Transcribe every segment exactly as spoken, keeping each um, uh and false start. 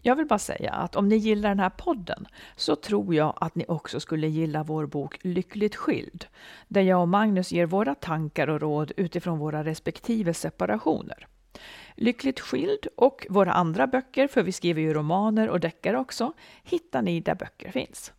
Jag vill bara säga att om ni gillar den här podden så tror jag att ni också skulle gilla vår bok Lyckligt skild, där jag och Magnus ger våra tankar och råd utifrån våra respektive separationer. Lyckligt skild och våra andra böcker, för vi skriver ju romaner och deckare också, hittar ni där böcker finns.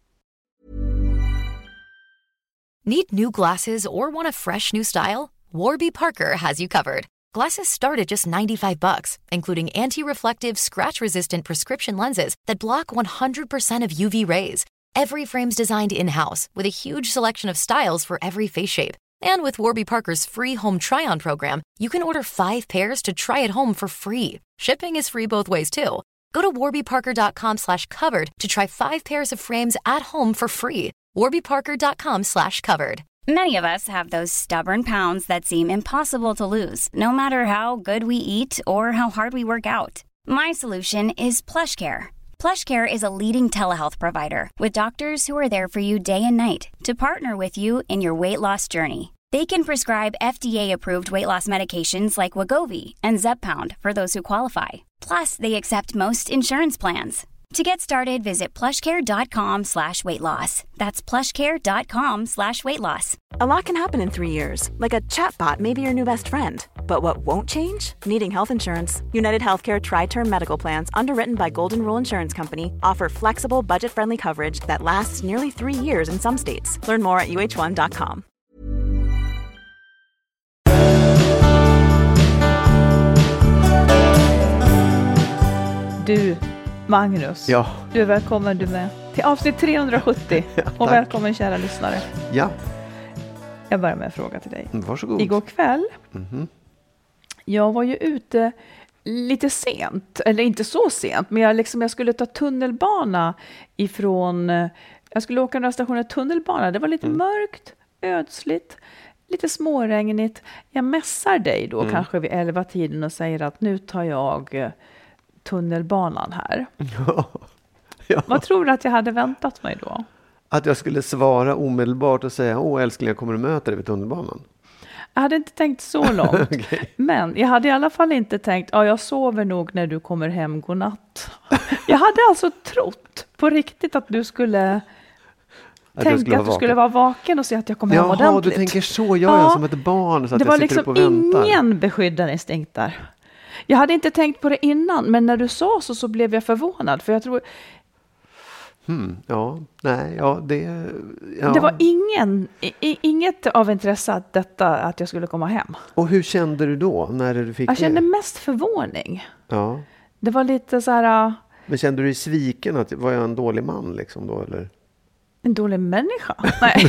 Need new glasses or want a fresh new style? Warby Parker has you covered. Glasses start at just ninety-five bucks, including anti-reflective, scratch-resistant prescription lenses that block one hundred percent of U V rays. Every frame's designed in-house with a huge selection of styles for every face shape. And with Warby Parker's free home try-on program, you can order five pairs to try at home for free. Shipping is free both ways too. Go to warbyparker.com slash covered to try five pairs of frames at home for free. warbyparker.com slash covered. Many of us have those stubborn pounds that seem impossible to lose, no matter how good we eat or how hard we work out. My solution is PlushCare. PlushCare is a leading telehealth provider with doctors who are there for you day and night to partner with you in your weight loss journey. They can prescribe F D A-approved weight loss medications like Wegovy and Zepbound for those who qualify. Plus, they accept most insurance plans. To get started, visit plushcare.com slash weight loss. That's plushcare.com slash weight loss. A lot can happen in three years, like a chatbot may be your new best friend. But what won't change? Needing health insurance. United Healthcare Tri-Term Medical Plans, underwritten by Golden Rule Insurance Company, offer flexible, budget-friendly coverage that lasts nearly three years in some states. Learn more at u h one dot com. Du, Magnus, ja. Du är välkommen du med till avsnitt trehundrasjuttio. Ja, och välkommen kära lyssnare. Ja. Jag börjar med en fråga till dig. Varsågod. Igår kväll, Mm-hmm. jag var ju ute lite sent, eller inte så sent, men jag, liksom, jag skulle ta tunnelbana ifrån, jag skulle åka några stationer tunnelbana. Det var lite mm. mörkt, ödsligt, lite småregnigt. Jag mässar dig då mm. kanske vid elva tiden och säger att nu tar jag tunnelbanan här. Ja. Ja. Vad tror du att jag hade väntat mig då? Att jag skulle svara omedelbart och säga, åh älskling, jag kommer att möta dig vid tunnelbanan. Jag hade inte tänkt så långt. Okay. Men jag hade i alla fall inte tänkt, ja jag sover nog när du kommer hem, godnatt. Jag hade alltså trott på riktigt att du skulle att tänka skulle att du skulle vara vaken och se att jag kommer hem Jaha, ordentligt. Du tänker så, jag är ja, som ett barn så att det jag var sitter liksom upp och väntar. Ingen beskyddande instinkt där. Jag hade inte tänkt på det innan, men när du sa så så blev jag förvånad. För jag tror... Hmm, ja, nej, ja, det... Ja. Det var ingen, i, inget av intresse att, detta, att jag skulle komma hem. Och hur kände du då när du fick Jag kände det? mest förvåning. Ja. Det var lite så här... Men kände du dig sviken? Att, var jag en dålig man liksom då, eller? En dålig människa? Nej,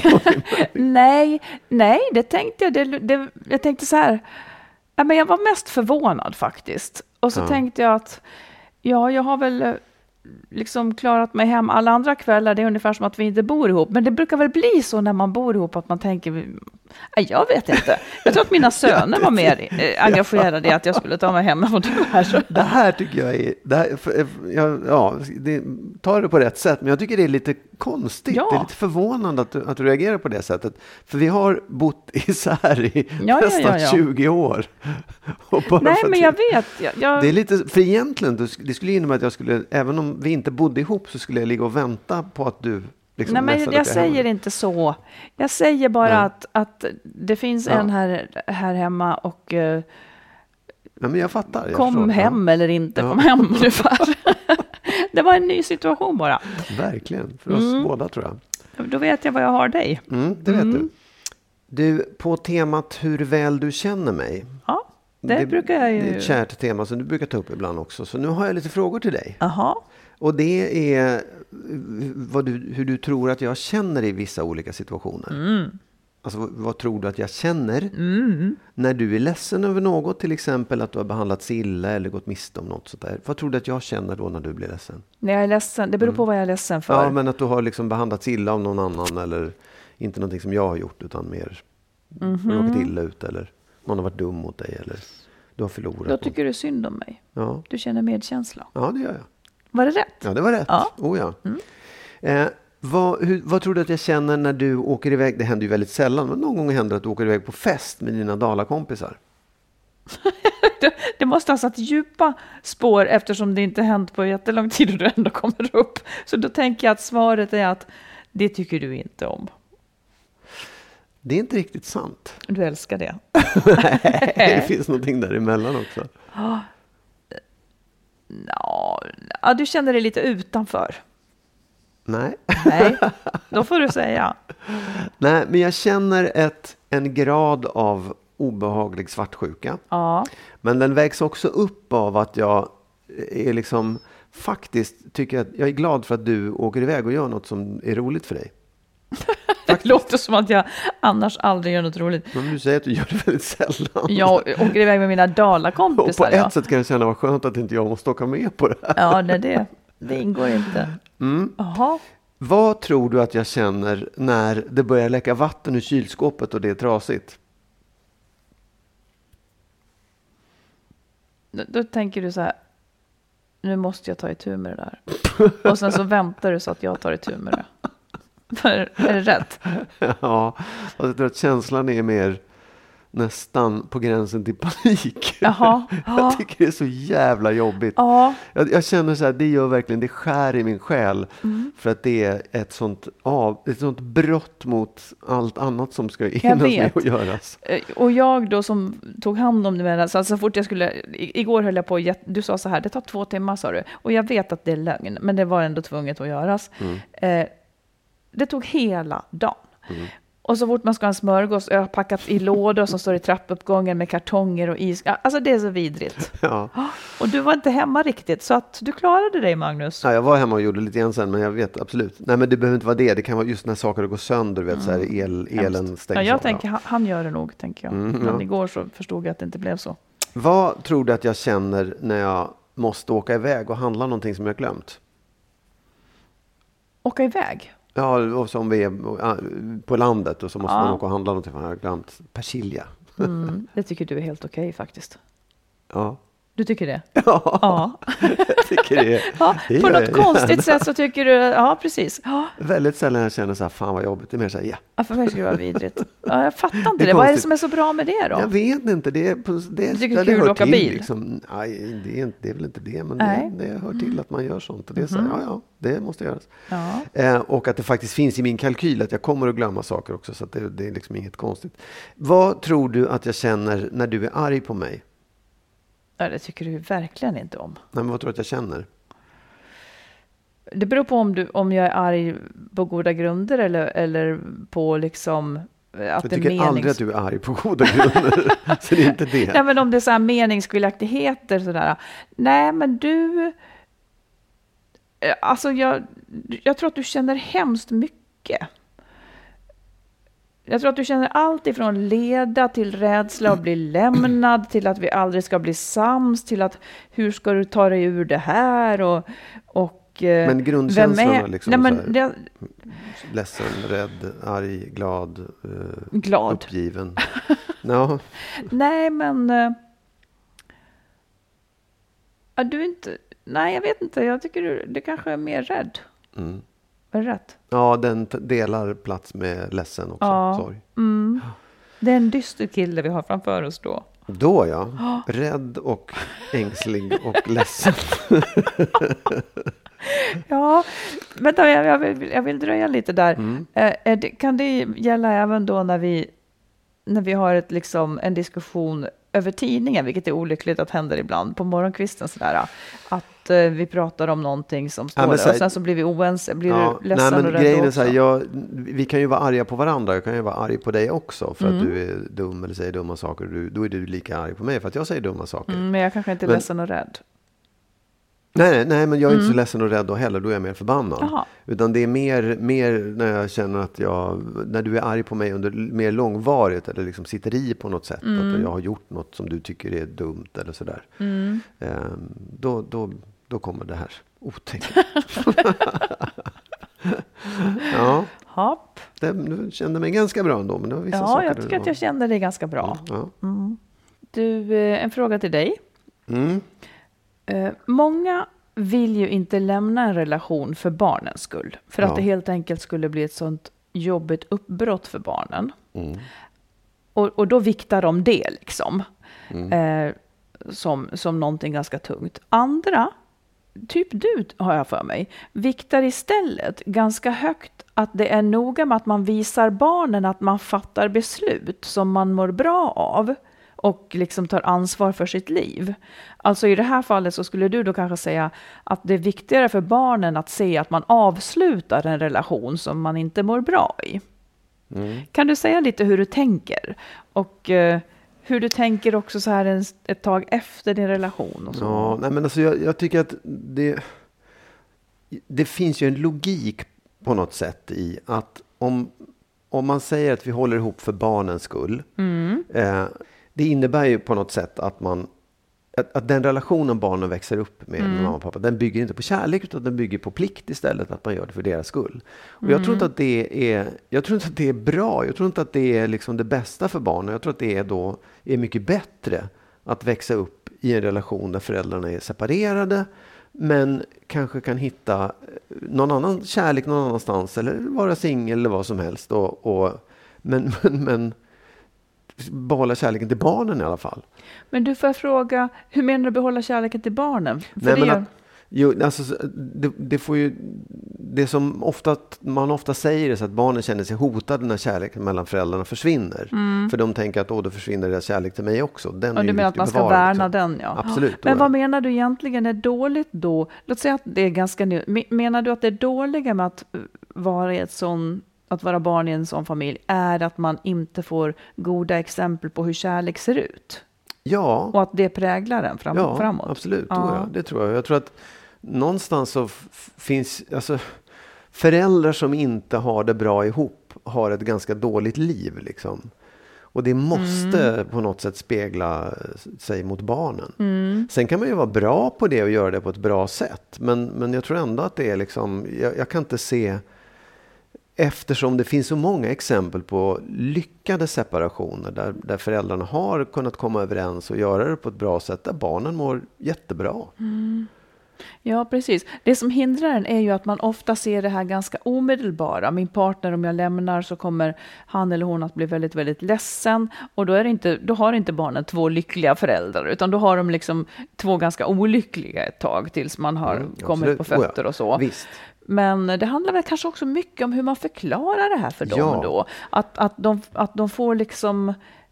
nej, nej, det tänkte jag. Det, det, jag tänkte så här... Ja, men jag var mest förvånad faktiskt. Och så ja. tänkte jag att ja, jag har väl liksom klarat mig hem alla andra kvällar. Det är ungefär som att vi inte bor ihop. Men det brukar väl bli så när man bor ihop att man tänker, nej, jag vet inte. Jag tror att mina söner var mer eh, engagerade i att jag skulle ta mig hem än vad du är. Det här tycker jag är, det här, ja, ja det, tar det på rätt sätt. Men jag tycker det är lite konstigt. Ja. Det är lite förvånande att du, att du reagerar på det sättet. För vi har bott isär i ja, nästan ja, ja, ja. tjugo år. Nej, men jag vet. Jag, jag... Det är lite, för egentligen, det skulle innebära att jag skulle, även om vi inte bodde ihop så skulle jag ligga och vänta på att du liksom... Nej, men jag, jag säger hemma. Inte så. Jag säger bara att, att det finns ja. en här, här hemma och uh, ja, men jag fattar. Jag kom förstår, hem ja. eller inte ja. kom hem ungefär. Det var en ny situation bara. Verkligen, för oss mm. båda tror jag. Då vet jag vad jag har dig. Mm, det vet mm. du. Du, på temat hur väl du känner mig. Ja, det, det brukar jag ju... Det är ett kärt tema som du brukar ta upp ibland också. Så nu har jag lite frågor till dig. Aha. Och det är vad du, hur du tror att jag känner i vissa olika situationer. Mm. Alltså vad, vad tror du att jag känner mm. när du är ledsen över något, till exempel att du har behandlats illa eller gått miste om något sånt där. Vad tror du att jag känner då när du blir ledsen? När jag är ledsen, det beror på mm. vad jag är ledsen för. Ja, men att du har liksom behandlats illa av någon annan eller inte någonting som jag har gjort utan mer mm-hmm. råkat illa ut eller någon har varit dum mot dig eller du har förlorat. Då tycker något. Du synd om mig. Ja. Du känner medkänsla. Ja, det gör jag. Var det rätt? Ja, det var rätt. Ja. Oh, ja. Mm. Eh, vad, hur, vad tror du att jag känner när du åker iväg? Det händer ju väldigt sällan, men någon gång händer det att du åker iväg på fest med dina dalakompisar. det, det måste ha satt djupa spår eftersom det inte hänt på jättelång tid och du ändå kommer upp. Så då tänker jag att svaret är att det tycker du inte om. Det är inte riktigt sant. Du älskar det. Nej, det finns någonting däremellan också. Ja, ja, du känner dig lite utanför. Nej. Nej, då får du säga. Nej, men jag känner ett, en grad av obehaglig svartsjuka. Ja. Men den vägs också upp av att jag är liksom faktiskt tycker att jag är glad för att du åker iväg och gör något som är roligt för dig. Det låter som att jag annars aldrig gör något roligt. Men du säger att du gör det väldigt sällan. Jag åker iväg med mina dalakompisar. Och på ett ja. sätt kan jag känna vad skönt att inte jag måste åka med på det här. Ja, nej, det, det ingår inte. Mm. Jaha. Vad tror du att jag känner när det börjar läcka vatten ur kylskåpet och det är trasigt? Då, då tänker du så här, nu måste jag ta itu med det där. Och sen så väntar du så att jag tar itu med det. Är det rätt? Ja, jag tror att känslan är mer nästan på gränsen till panik. Jaha, jag ja. tycker det är så jävla jobbigt. Ja. Jag, jag känner så här, det gör verkligen, det skär i min själ. Mm. För att det är ett sånt, av, ett sånt brott mot allt annat som ska Jag hinnas med vet. och göras. Och jag då som tog hand om det med det, så alltså, så fort jag skulle, i- igår höll jag på, jätt- du sa så här, det tar två timmar sa du. Och jag vet att det är lögn, men det var ändå tvunget att göras. Mm. Eh, det tog hela dagen. Mm. Och så fort man ska ha en smörgås, jag har packat i lådor som står i trappuppgången med kartonger och is. Ja, alltså det är så vidrigt. Ja. Och du var inte hemma riktigt, så att du klarade dig, Magnus. Ja, jag var hemma och gjorde lite grann sen, men jag vet absolut. Nej, men det behöver inte vara det. Det kan vara just när saker går sönder, du vet, så här, el, elen stängs Ja, jag av. tänker, han, han gör det nog, tänker jag. Mm, Men ja. igår så förstod jag att det inte blev så. Vad tror du att jag känner när jag måste åka iväg och handla någonting som jag glömt? Åka iväg. Ja, och som vi är äh, på landet och så måste Ja. man åka och handla någonting. Jag har glömt persilja. Mm, det tycker du är helt okej faktiskt. Ja. Du tycker det? Ja, Ja. jag tycker det. Ja, det på gör något jag konstigt gärna. sätt så tycker du, ja precis. Ja, Väldigt sällan jag känner så här, fan vad jobbigt. Det är mer så här, ja. ja, för mig skulle det vara vidrigt. Ja, jag fattar inte Det det. är Vad är det konstigt. som är så bra med det då? Jag vet inte. Det är, på, det, Du tycker det det är kul hör att åka till, bil? Liksom. Nej, det är, inte, det är väl inte det. Men Nej. det, det hör till att man gör sånt. Och det är så här, ja, ja, det måste göras. Ja. Eh, och att det faktiskt finns i min kalkyl att jag kommer att glömma saker också. Så att det, det är liksom inget konstigt. Vad tror du att jag känner när du är arg på mig? Ja, det tycker du verkligen inte om. Nej, men vad tror du att jag känner? Det beror på om, du, om jag är arg på goda grunder eller, eller på liksom att Jag det tycker är menings... aldrig att du är arg på goda grunder. Så det är inte det. Nej, men om det är så här meningsskiljaktigheter sådär. Nej, men du... eh, Alltså jag, jag tror att du känner hemskt mycket. Jag tror att du känner allt ifrån leda till rädsla att bli lämnad, till att vi aldrig ska bli sams, till att hur ska du ta dig ur det här och... och eh, Men grundkänslorna vem är- liksom Nej, men så här. det, Ledsen, rädd, arg, glad, eh, glad. uppgiven. Ja. Nej, men... eh, ja, du är inte... Nej, jag vet inte. Jag tycker du, det kanske är mer rädd. Mm. Är det rätt? Ja, den t- delar plats med ledsen också. Ja. Sorg. Mm. Det är en dyster kille vi har framför oss då. Då ja. Rädd och ängslig och ledsen. Ja, vänta, jag, jag, vill, jag vill dröja lite där. Mm. Eh, är det, kan det gälla även då när vi, när vi har ett, liksom, en diskussion över tidningen, vilket är olyckligt att händer ibland på morgonkvisten sådär, att eh, vi pratar om någonting som står Ja, men där så här- och sen så blir vi oense, blir Ja, du ledsen nej, men och rädd grejen också? är så här, jag, vi kan ju vara arga på varandra. Jag kan ju vara arg på dig också för Mm. att du är dum eller säger dumma saker. Du, då är du lika arg på mig för att jag säger dumma saker. Mm, men jag kanske inte är Men- ledsen och rädd. Nej, nej, nej, men jag är inte så ledsen och rädd då heller. Då är jag mer förbannad. Jaha. Utan det är mer, mer när jag känner att jag, när du är arg på mig under mer långvarigt eller liksom sitter i på något sätt. Att jag har gjort något som du tycker är dumt eller sådär. Mm. Ehm, då, då, då kommer det här otäcka. Ja, Hopp. det, du kände mig ganska bra ändå. Men det var vissa Ja, saker jag där tycker det att jag var- känner dig ganska bra. Ja. Du, eh, en fråga till dig. Mm. Eh, många vill ju inte lämna en relation för barnens skull. För att Ja. det helt enkelt skulle bli ett sånt jobbigt uppbrott för barnen. Mm. Och, och då viktar de det liksom. Mm. Eh, som, som någonting ganska tungt. Andra, typ du har jag för mig, viktar istället ganska högt att det är noga med att man visar barnen att man fattar beslut som man mår bra av och liksom tar ansvar för sitt liv. Alltså i det här fallet så skulle du då kanske säga att det är viktigare för barnen att se att man avslutar en relation som man inte mår bra i. Mm. Kan du säga lite hur du tänker? Och uh, hur du tänker också så här en, ett tag efter din relation? Och så. Ja, nej men alltså jag, jag tycker att det, det finns ju en logik på något sätt i att om, om man säger att vi håller ihop för barnens skull, mm. eh, det innebär ju på något sätt att man att, att den relationen barnen växer upp med, mm. med mamma och pappa, den bygger inte på kärlek utan den bygger på plikt istället, att man gör det för deras skull. Och mm. jag tror inte att det är jag tror inte att det är bra, jag tror inte att det är liksom det bästa för barnen. Jag tror att det är då är mycket bättre att växa upp i en relation där föräldrarna är separerade men kanske kan hitta någon annan kärlek någon annanstans eller vara singel eller vad som helst och, och men men men behålla kärleken till barnen i alla fall. Men du får fråga, hur menar du behålla kärleken till barnen? För Nej, det men gör... att, jo, alltså, det, det får ju det som ofta, man ofta säger är så att barnen känner sig hotade när kärleken mellan föräldrarna försvinner. Mm. För de tänker att åh, då försvinner deras kärlek till mig också. Den och du menar att man ska bevara, värna liksom. Den, ja. Absolut. Men vad menar du egentligen är dåligt då? Låt säga att det är ganska nytt. Menar du att det är dåliga med att vara i ett sån att vara barn i en sån familj är att man inte får goda exempel på hur kärlek ser ut? Ja. Och att det präglar den fram- ja, framåt? Absolut. Ja. Jag. Det tror jag. Jag tror att någonstans så f- finns... Alltså, föräldrar som inte har det bra ihop har ett ganska dåligt liv. Liksom. Och det måste mm. på något sätt spegla sig mot barnen. Mm. Sen kan man ju vara bra på det och göra det på ett bra sätt. Men, men jag tror ändå att det är liksom... Jag, jag kan inte se... Eftersom det finns så många exempel på lyckade separationer där, där föräldrarna har kunnat komma överens och göra det på ett bra sätt där barnen mår jättebra. Mm. Ja, precis. Det som hindrar den är ju att man ofta ser det här ganska omedelbara. Min partner, om jag lämnar så kommer han eller hon att bli väldigt, väldigt ledsen. Och då, är det inte, då har inte barnen två lyckliga föräldrar utan då har de liksom två ganska olyckliga ett tag tills man har mm, kommit absolut. På fötter och så. Visst. Men det handlar väl kanske också mycket om hur man förklarar det här för dem ja. Då. Att, att, de, att de får liksom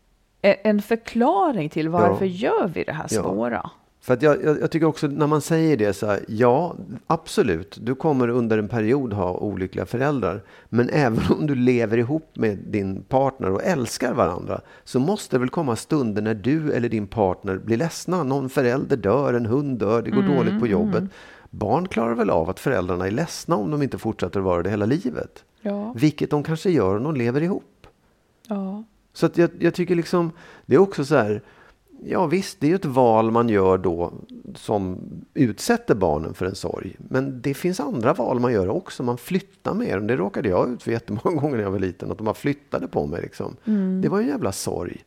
en förklaring till varför ja. Gör vi det här svåra. Ja. För att jag, jag, jag tycker också när man säger det så här, ja absolut, du kommer under en period ha olyckliga föräldrar. Men även om du lever ihop med din partner och älskar varandra så måste det väl komma stunder när du eller din partner blir ledsna. Någon förälder dör, en hund dör, det går mm, dåligt på jobbet. Mm. Barn klarar väl av att föräldrarna är ledsna om de inte fortsätter att vara det hela livet. Ja. Vilket de kanske gör om de lever ihop. Ja. Så att jag, jag tycker liksom, det är också så här, ja visst det är ju ett val man gör då som utsätter barnen för en sorg. Men det finns andra val man gör också, man flyttar med dem. Det råkade jag ut för jättemånga gånger när jag var liten, att de bara flyttade på mig liksom. Mm. Det var en jävla sorg.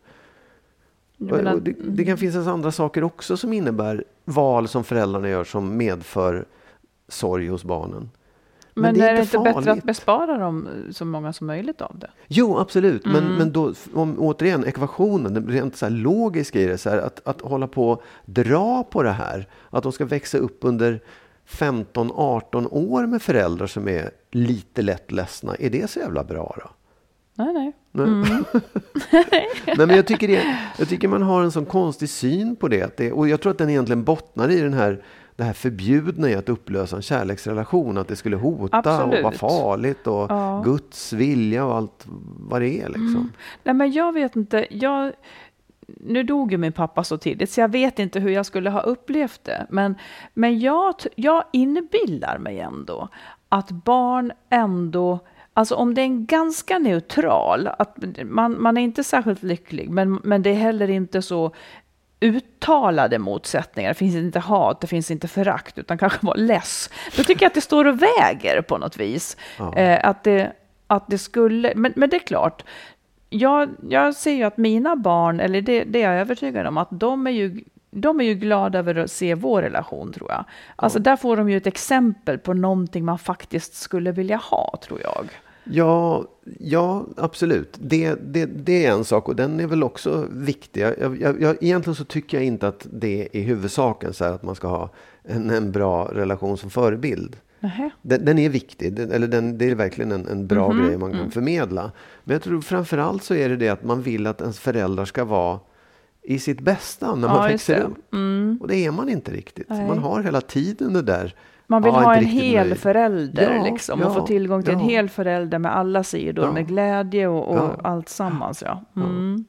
Menar, och det, det kan finnas andra saker också som innebär val som föräldrarna gör som medför sorg hos barnen. Men, men det är, är det inte farligt. Bättre att bespara dem så många som möjligt av det? Jo, absolut. Mm. Men, men då, om, återigen, ekvationen, det blir inte så här logisk i det. Så här, att, att hålla på och dra på det här. Att de ska växa upp under femton arton år med föräldrar som är lite lätt ledsna. Är det så jävla bra då? Nej, nej. Nej. Mm. nej, men jag tycker, det, jag tycker man har en sån konstig syn på det, att det. Och jag tror att den egentligen bottnar i den här, det här förbjudna i att upplösa en kärleksrelation. Att det skulle hota Absolut. Och vara farligt. Och ja. Guds vilja och allt vad det är. Liksom. Mm. Nej, men jag vet inte. Jag, nu dog ju min pappa så tidigt. Så jag vet inte hur jag skulle ha upplevt det. Men, men jag, jag inbillar mig ändå att barn ändå... Alltså om det är en ganska neutral, att man, man är inte särskilt lycklig, men, men det är heller inte så uttalade motsättningar. Det finns inte hat, det finns inte förakt, utan kanske vara less. Då tycker jag att det står och väger på något vis. Ja. Eh, att, det, att det skulle, men, men det är klart, jag, jag ser ju att mina barn, eller det, det är jag övertygad om, att de är ju De är ju glada över att se vår relation, tror jag. Alltså ja. Där får de ju ett exempel på någonting man faktiskt skulle vilja ha, tror jag. Ja, ja absolut. Det, det, det är en sak och den är väl också viktig. Jag, jag, jag, egentligen så tycker jag inte att det är huvudsaken så här, att man ska ha en, en bra relation som förebild. Den, den är viktig, den, eller den, det är verkligen en, en bra mm-hmm. grej man kan mm. förmedla. Men jag tror framförallt så är det det att man vill att ens föräldrar ska vara i sitt bästa när man ja, växer upp. Mm. Och det är man inte riktigt. Nej. Man har hela tiden det där. Man vill ja, ha en hel nöjd. förälder ja, liksom, ja, och få tillgång till ja. en hel förälder med alla sidor, ja. med glädje och, och ja. allt sammans. Ja. Mm.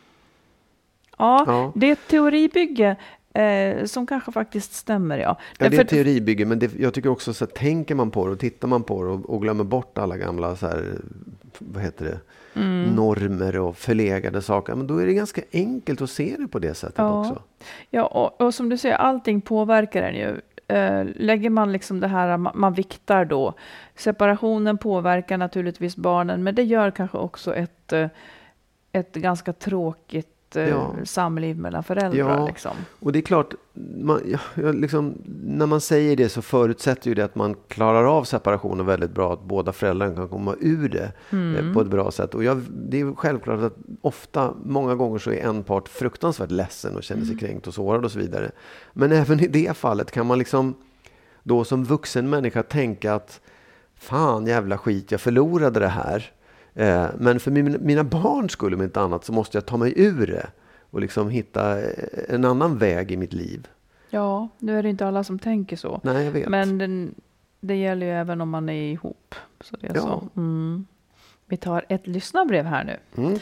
Ja. Ja, det är ett teoribygge eh, som kanske faktiskt stämmer. Ja, ja det är ett teoribygge, men det, jag tycker också så att tänker man på det och tittar man på det och, och glömmer bort alla gamla så här, vad heter det? Mm. normer och förlegade saker, men då är det ganska enkelt att se det på det sättet ja. också. Ja, och, och som du säger, allting påverkar en ju. Uh, lägger man liksom det här, man, man viktar då. Separationen påverkar naturligtvis barnen, men det gör kanske också ett, uh, ett ganska tråkigt uh, ja. samliv mellan föräldrar. Ja, liksom. Och det är klart, man, ja, liksom, när man säger det så förutsätter ju det att man klarar av separationen väldigt bra, att båda föräldrarna kan komma ur det mm. eh, på ett bra sätt. Och jag, det är självklart att ofta, många gånger så är en part fruktansvärt ledsen och känner sig mm. kränkt och sårad och så vidare. Men även i det fallet kan man liksom då som vuxen människa tänka att fan jävla skit, jag förlorade det här. Eh, men för min, mina barn skulle om inte annat så måste jag ta mig ur det. Och liksom hitta en annan väg i mitt liv. Ja, nu är det inte alla som tänker så. Nej, jag vet. Men den, det gäller ju även om man är ihop. Så det är ja. så. Mm. Vi tar ett lyssnarbrev här nu. Mm.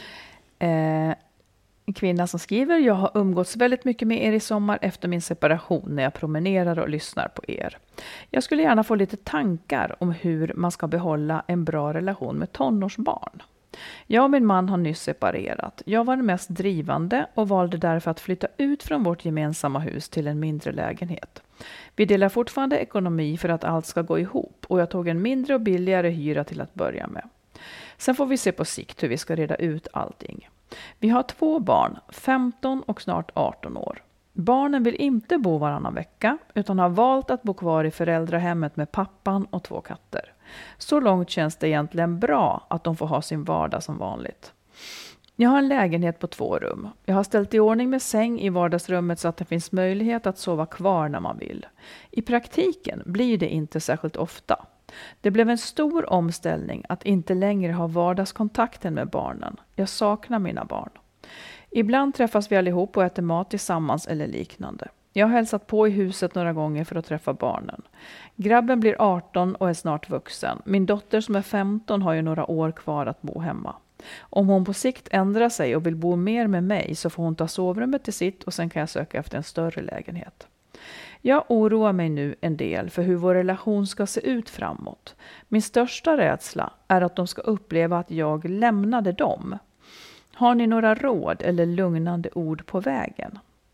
Eh, en kvinna som skriver: jag har umgåtts väldigt mycket med er i sommar efter min separation när jag promenerar och lyssnar på er. Jag skulle gärna få lite tankar om hur man ska behålla en bra relation med tonårsbarn. Jag och min man har nyss separerat. Jag var den mest drivande och valde därför att flytta ut från vårt gemensamma hus till en mindre lägenhet. Vi delar fortfarande ekonomi för att allt ska gå ihop och jag tog en mindre och billigare hyra till att börja med. Sen får vi se på sikt hur vi ska reda ut allting. Vi har två barn, femton och snart arton år. Barnen vill inte bo varannan vecka utan har valt att bo kvar i föräldrahemmet med pappan och två katter. Så långt känns det egentligen bra att de får ha sin vardag som vanligt. Jag har en lägenhet på två rum. Jag har ställt i ordning med säng i vardagsrummet så att det finns möjlighet att sova kvar när man vill. I praktiken blir det inte särskilt ofta. Det blev en stor omställning att inte längre ha vardagskontakten med barnen. Jag saknar mina barn. Ibland träffas vi allihop och äter mat tillsammans eller liknande. Jag har hälsat på i huset några gånger för att träffa barnen. Grabben blir arton och är snart vuxen. Min dotter som är femton har ju några år kvar att bo hemma. Om hon på sikt ändrar sig och vill bo mer med mig så får hon ta sovrummet till sitt och sen kan jag söka efter en större lägenhet. Jag oroar mig nu en del för hur vår relation ska se ut framåt. Min största rädsla är att de ska uppleva att jag lämnade dem. Har ni några råd eller lugnande ord på vägen?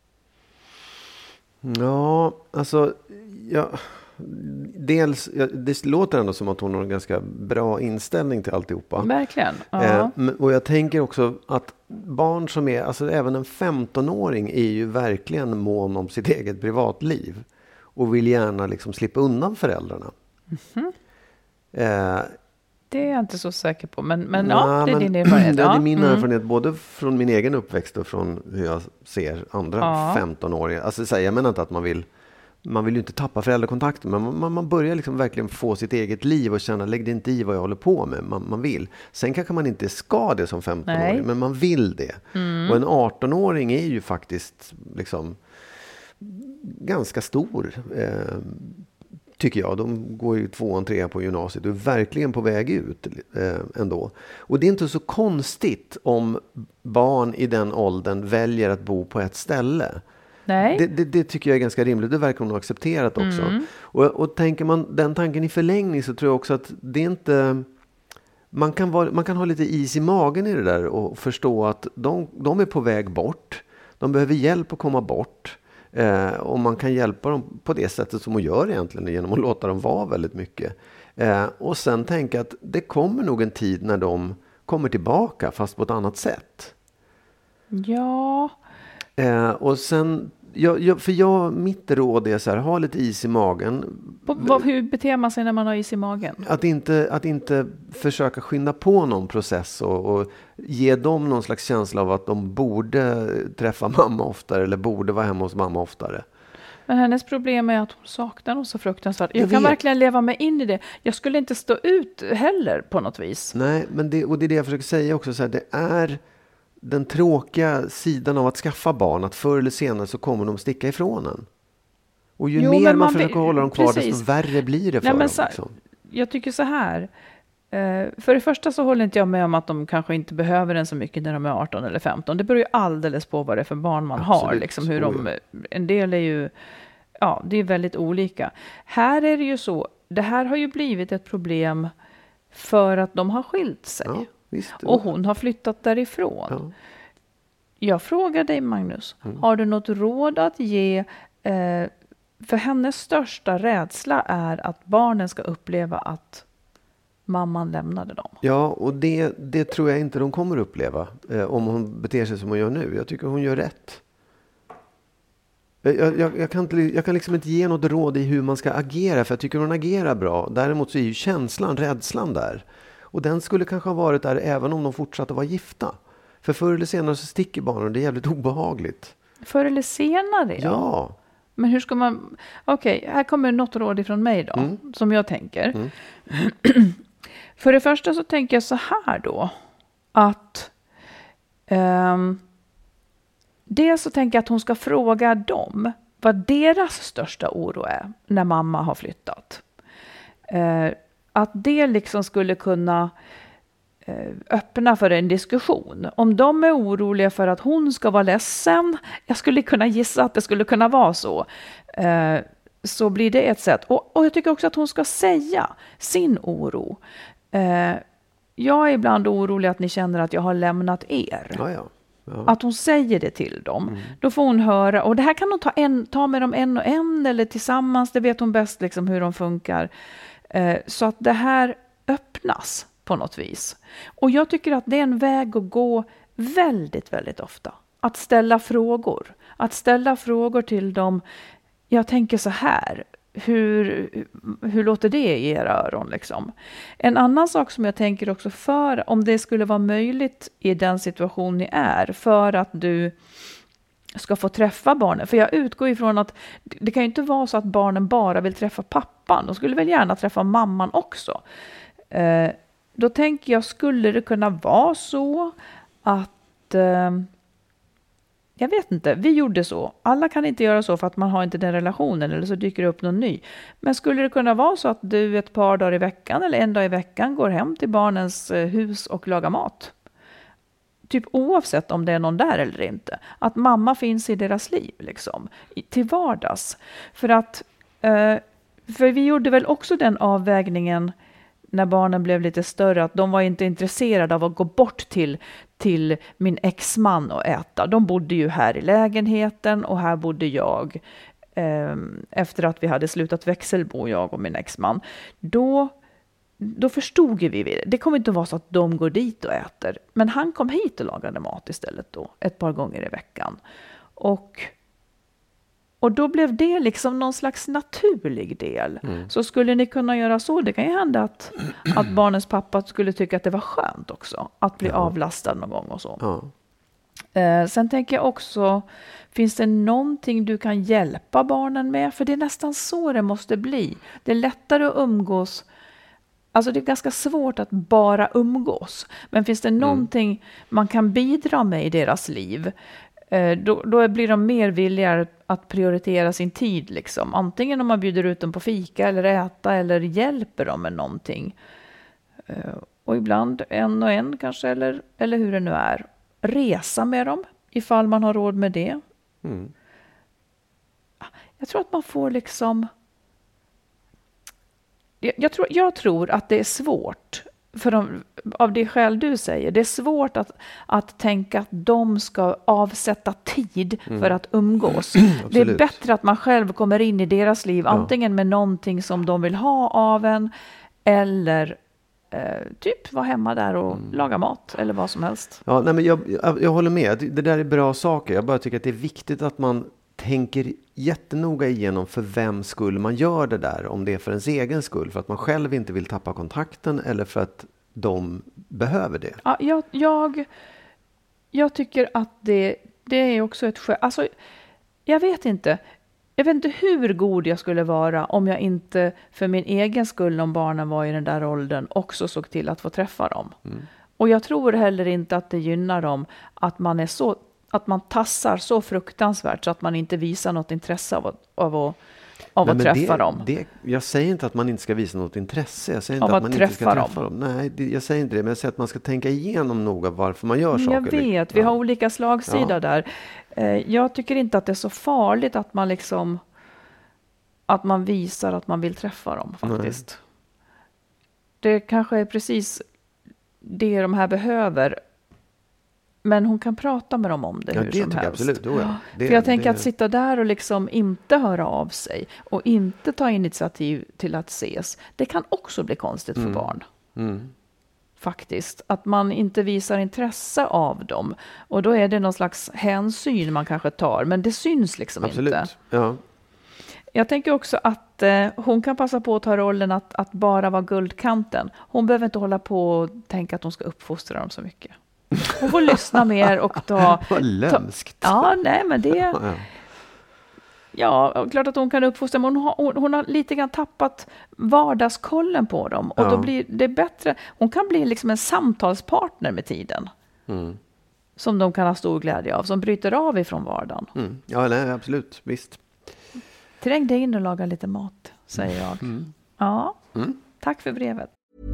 Ja, alltså ja, dels, ja, det låter ändå som att hon har en ganska bra inställning till alltihopa. Verkligen. Ja. Eh, och jag tänker också att barn som är, alltså även en femtonåring är ju verkligen mån om sitt eget privatliv och vill gärna liksom slippa undan föräldrarna. Mm-hmm. Eh, Det är jag inte så säker på, men, men ja, ja, det är men, din erfarenhet. Det är ja. min mm. erfarenhet både från min egen uppväxt och från hur jag ser andra ja. femtonåringar. Alltså säger jag menar inte att man vill, man vill ju inte tappa föräldrakontakten, men man, man börjar liksom verkligen få sitt eget liv och känna, lägg det inte i vad jag håller på med, man, man vill. Sen kanske man inte ska det som femtonåring, Nej. men man vill det. Mm. Och en artonåring är ju faktiskt liksom ganska stor, eh, tycker jag. De går ju tvåan, trean på gymnasiet och är verkligen på väg ut eh, ändå. Och det är inte så konstigt om barn i den åldern väljer att bo på ett ställe. Nej. Det, det, det tycker jag är ganska rimligt. Det verkar hon ha accepterat också. Mm. Och, och tänker man den tanken i förlängning så tror jag också att det är inte... Man kan, vara, man kan ha lite is i magen i det där och förstå att de, de är på väg bort. De behöver hjälp att komma bort. Eh, och man kan hjälpa dem på det sättet som hon gör egentligen genom att låta dem vara väldigt mycket. Eh, och sen tänka att det kommer nog en tid när de kommer tillbaka fast på ett annat sätt. Ja. Eh, och sen, jag, jag, för jag, mitt råd är så här, ha lite is i magen. På, vad, hur beter man sig när man har is i magen? Att inte, att inte försöka skynda på någon process och, och ge dem någon slags känsla av att de borde träffa mamma oftare eller borde vara hemma hos mamma oftare. Men hennes problem är att hon saknar något så fruktansvärt. Jag, Jag kan vet. verkligen leva mig in i det. Jag skulle inte stå ut heller på något vis. Nej, men det, och det är det jag försöker säga också. Så här, det är den tråkiga sidan av att skaffa barn. Att förr eller senare så kommer de sticka ifrån en. Och ju Jo, mer men man man försöker be- hålla dem kvar, precis. desto värre blir det för Nej, men dem. så- Liksom. Jag tycker så här. Eh, för det första så håller inte jag med om att de kanske inte behöver den så mycket när de är arton eller femton. Det beror ju alldeles på vad det är för barn man har. Absolut, Liksom hur så de, en del är ju, ja, det är väldigt olika. Här är det ju så, det här har ju blivit ett problem för att de har skilt sig. Ja, visst. Och hon har flyttat därifrån. Ja. Jag frågar dig, Magnus, Mm. har du något råd att ge? Eh, för hennes största rädsla är att barnen ska uppleva att mamman lämnade dem. Ja, och det, det tror jag inte de kommer uppleva eh, om hon beter sig som hon gör nu. Jag tycker hon gör rätt. Jag, jag, jag, kan inte, jag kan liksom inte ge något råd i hur man ska agera, för jag tycker hon agerar bra. Däremot så är ju känslan, rädslan där. Och den skulle kanske ha varit där även om de fortsatte vara gifta. För förr eller senare så sticker barnen och det är jävligt obehagligt. Förr eller senare, ja. Ja. Men hur ska man... Okej, här kommer något råd ifrån mig då, Mm. som jag tänker. Mm. För det första så tänker jag så här då, att... Um, dels så tänker jag att hon ska fråga dem vad deras största oro är när mamma har flyttat. Uh, att det liksom skulle kunna uh, öppna för en diskussion. Om de är oroliga för att hon ska vara ledsen, jag skulle kunna gissa att det skulle kunna vara så, uh, så blir det ett sätt. Och, och jag tycker också att hon ska säga sin oro. Uh, jag är ibland orolig att ni känner att jag har lämnat er. Ja, ja. Ja. Att hon säger det till dem. Mm. Då får hon höra. Och det här kan hon ta, en, ta med dem en och en eller tillsammans. Det vet hon bäst liksom hur de funkar. Eh, så att det här öppnas på något vis. Och jag tycker att det är en väg att gå väldigt, väldigt ofta. Att ställa frågor. Att ställa frågor till dem. Jag tänker så här. Hur, hur låter det i era öron? Liksom? En annan sak som jag tänker också för, om det skulle vara möjligt i den situation ni är, för att du ska få träffa barnen. För jag utgår ifrån att det kan ju inte vara så att barnen bara vill träffa pappan. De skulle väl gärna träffa mamman också. Eh, då tänker jag, skulle det kunna vara så att... Eh, Jag vet inte, vi gjorde så. Alla kan inte göra så för att man har inte den relationen eller så dyker det upp någon ny. Men skulle det kunna vara så att du ett par dagar i veckan eller en dag i veckan går hem till barnens hus och lagar mat? Typ oavsett om det är någon där eller inte. Att mamma finns i deras liv liksom. Till vardags. För att, för vi gjorde väl också den avvägningen när barnen blev lite större, att de var inte intresserade av att gå bort till, till min exman och äta. De bodde ju här i lägenheten och här bodde jag eh, efter att vi hade slutat växelbo, jag och min exman. Då, då förstod vi det. Det kommer inte att vara så att de går dit och äter. Men han kom hit och lagade mat istället då, ett par gånger i veckan. Och Och då blev det liksom någon slags naturlig del. Mm. Så skulle ni kunna göra så, det kan ju hända att, att barnens pappa skulle tycka att det var skönt också. Att bli ja. avlastad någon gång och så. Ja. Eh, sen tänker jag också, finns det någonting du kan hjälpa barnen med? För det är nästan så det måste bli. Det är lättare att umgås. Alltså det är ganska svårt att bara umgås. Men finns det någonting mm. man kan bidra med i deras liv? Då, då blir de mer villiga att prioritera sin tid. Liksom. Antingen om man bjuder ut dem på fika eller äta eller hjälper dem med någonting. Och ibland en och en kanske, eller, eller hur det nu är. Resa med dem ifall man har råd med det. Mm. Jag tror att man får liksom... Jag, jag, tror, jag tror att det är svårt... För de, av det skäl du säger, det är svårt att, att tänka att de ska avsätta tid mm. för att umgås. Det är bättre att man själv kommer in i deras liv, ja. antingen med någonting som de vill ha av en, eller eh, typ vara hemma där och mm. laga mat, eller vad som helst. Ja, nej, men jag, jag, jag håller med, det där är bra saker. Jag bara tycker att det är viktigt att man tänker jättenoga igenom för vem skull man gör det där. Om det är för ens egen skull, för att man själv inte vill tappa kontakten eller för att de behöver det. Ja, jag, jag, jag tycker att det, det är också ett skäl. Alltså, jag vet inte. Jag vet inte hur god jag skulle vara om jag inte för min egen skull, om barnen var i den där åldern, också såg till att få träffa dem. Mm. Och jag tror heller inte att det gynnar dem att man är så, att man tassar så fruktansvärt så att man inte visar något intresse av att, av att, av Nej, att träffa det, dem. Det, jag säger inte att man inte ska visa något intresse. Jag säger inte av att, att man träffa inte ska träffa dem. dem. Nej, det, jag säger inte det. Men jag säger att man ska tänka igenom noga varför man gör saker. Jag vet, vi ja. har olika slagsida ja. där. Jag tycker inte att det är så farligt att man liksom att man visar att man vill träffa dem faktiskt. Nej. Det kanske är precis det de här behöver. Men hon kan prata med dem om det ja, hur det som helst. Absolut. Oh, ja. det, För jag tänker det... att sitta där och liksom inte höra av sig och inte ta initiativ till att ses. Det kan också bli konstigt mm. för barn. Mm. Faktiskt. Att man inte visar intresse av dem. Och då är det någon slags hänsyn man kanske tar. Men det syns liksom absolut. inte. Ja. Jag tänker också att eh, hon kan passa på att ta rollen att, att bara vara guldkanten. Hon behöver inte hålla på och tänka att hon ska uppfostra dem så mycket. Hon får lyssna mer och ta... Vad lömskt. Ta, ja, nej men det... Ja, klart att hon kan uppfostra, men hon har, hon, hon har lite grann tappat vardagskollen på dem. Och ja. Då blir det bättre. Hon kan bli liksom en samtalspartner med tiden. Mm. Som de kan ha stor glädje av. Som bryter av ifrån vardagen. Mm. Ja, nej, absolut. Visst. Träng dig in och laga lite mat, säger jag. Mm. Ja, mm. tack för brevet.